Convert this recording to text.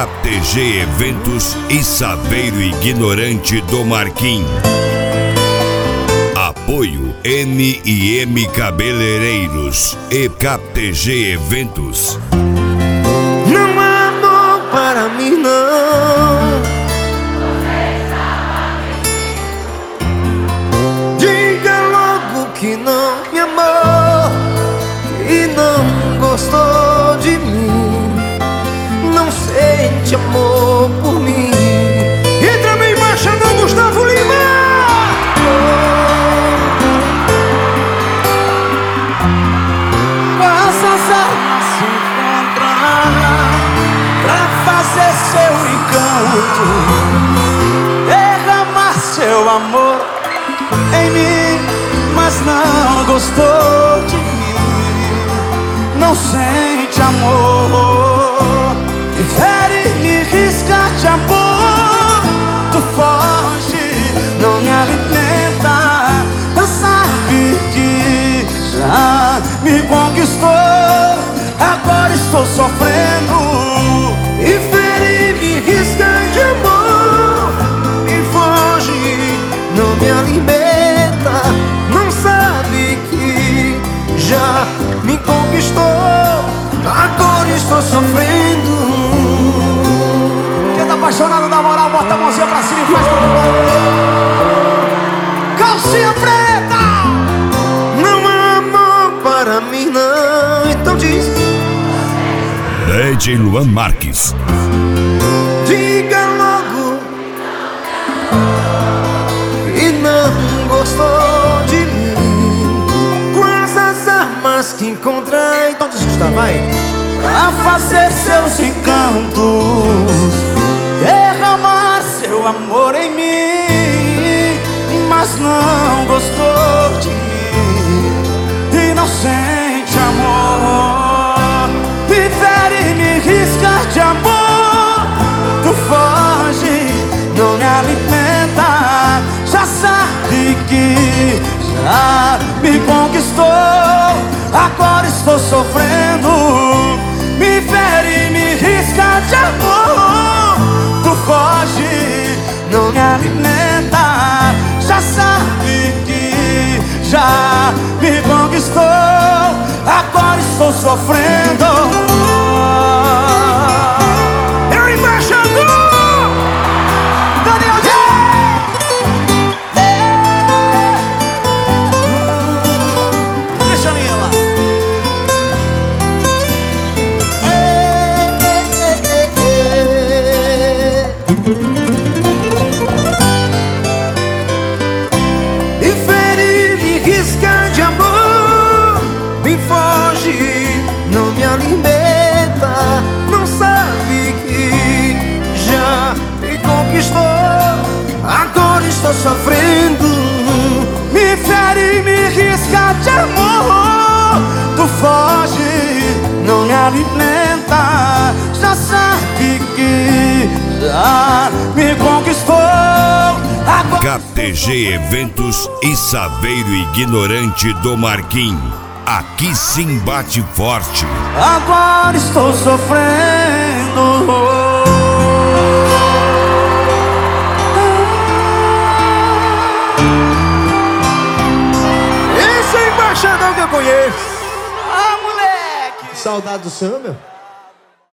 KTG Eventos e Saveiro Ignorante do Marquim. Apoio N&M Cabeleireiros e KTG Eventos. Não há amor para mim, não. Diga logo que não me amou e não gostou de mim, não sente amor por mim. E também marchando Gustavo Lima. Quantas almas se encontrar pra fazer seu encanto, derramar seu amor em mim, mas não gostou de mim, não sente amor, prefere me riscar de amor. Tu foge, não me alimenta, não sabe que já me conquistou, agora estou sofrendo. Prefere me riscar de amor e foge, não me alimenta, não sabe que já me conquistou, agora estou sofrendo. Quem tá apaixonado na moral, bota a mãozinha pra cima e faz tudo bom. Calcinha preta! Não há amor para mim, não. Então diz. DJ Luan Marques. Diga logo e não gostou de mim, com essas armas que encontrar. Então diz, Gustavo, vai. Pra fazer seus encantos, derramar seu amor em mim, mas não gostou de mim e não sente amor, prefere me riscar de amor. Tu foge, não me alimenta, já sabe que já me conquistou, agora estou sofrendo. Me fere, me risca de amor. Tu foge, não me alimenta, já sabe que já me conquistou, agora estou sofrendo. Eu embaixador Daniel J! Deixa a linha lá. Prefere me riscar de amor, me foge, não me alimenta, não sabe que já me conquistou, agora estou sofrendo. Me fere, me risca de amor. Tu foge, não me alimenta, já sabe que já me conquistou, agora KTG Eventos e Saveiro Ignorante do Marquim. Aqui sim bate forte. agora estou sofrendo. Esse é o embaixador que eu conheço. Ah, moleque! Saudade do senhor, meu.